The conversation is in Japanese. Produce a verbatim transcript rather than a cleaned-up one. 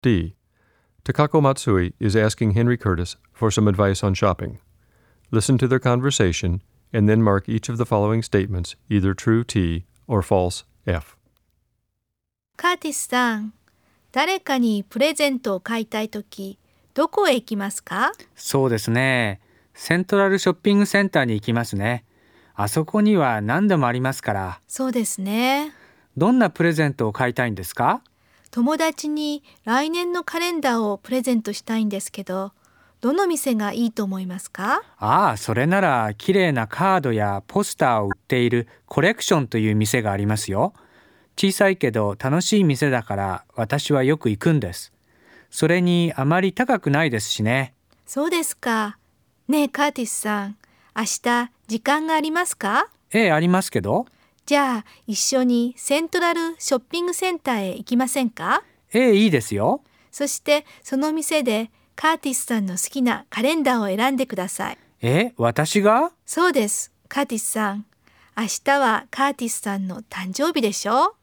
D. Takako Matsui is asking Henry Curtis for some advice on shopping. Listen to their conversation and then mark each of the following statements either true T or false F. カーティスさん、誰かにプレゼントを買いたいとき、どこへ行きますか？ そうですね。セントラルショッピングセンターに行きますね。あそこには何でもありますから。 そうですね。 どんなプレゼントを買いたいんですか？ 友達に来年のカレンダーをプレゼントしたいんですけど、どの店がいいと思いますか？ ああ、それなら綺麗なカードやポスターを売っているコレクションという店がありますよ。小さいけど楽しい店だから私はよく行くんです。それにあまり高くないですしね。 そうですか。ねえカーティスさん、明日時間がありますか？ ええ、ありますけど。 じゃあ一緒にセントラルショッピングセンターへ行きませんか？ ええ、いいですよ。 そしてその店でカーティスさんの好きなカレンダーを選んでください。 え、私が？ そうです、カーティスさん。明日はカーティスさんの誕生日でしょ？